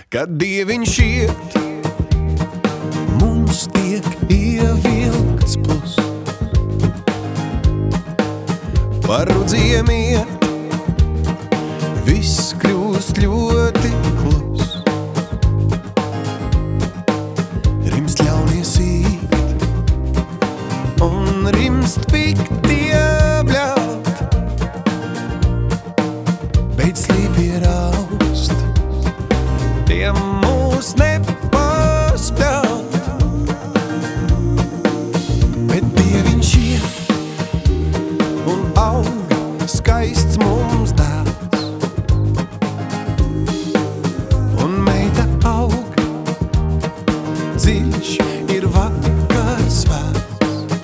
Kad dieviņš iet, mums tiek ievilkts plus. Par rudziem iet, viss kļūst ļoti klus. Rimst ļaunie sīkt, un rimst piktie bļaut. Beidz slīpie raust, tiem mūs nepaspļaut. Bet dieviņš iet, un aug skaists mums dēls. Un meita aug, dziļš ir vakars vēls.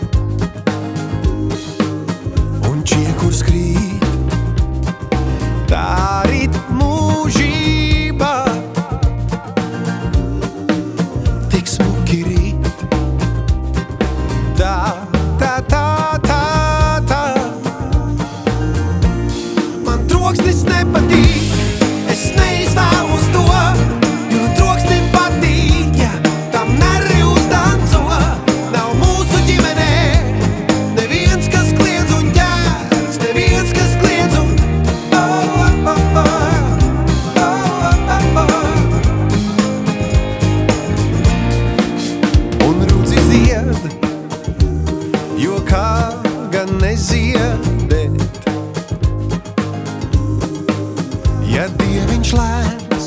Un čiekurs krīt, tā rit mūžībā. Tik smuki rīt, tā, tā, tā, tā, tā. Man troksnis nepatīk, es neizvēlos to, jo troksnim patīk, ja tam nerri uzdanco. Nav mūsu ģimenē neviens, kas kliedz un ķērs, neviens, kas kliedz un Un rudzi zied, jo kā gan neziedēt. Ja dieviņš lēns,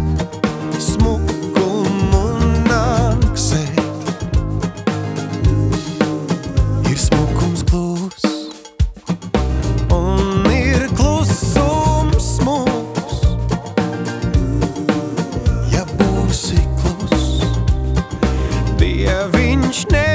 smukumu nāksēt, ir smukums klus, un ir klusums smuks. Ja būsi klus, dieviņš ne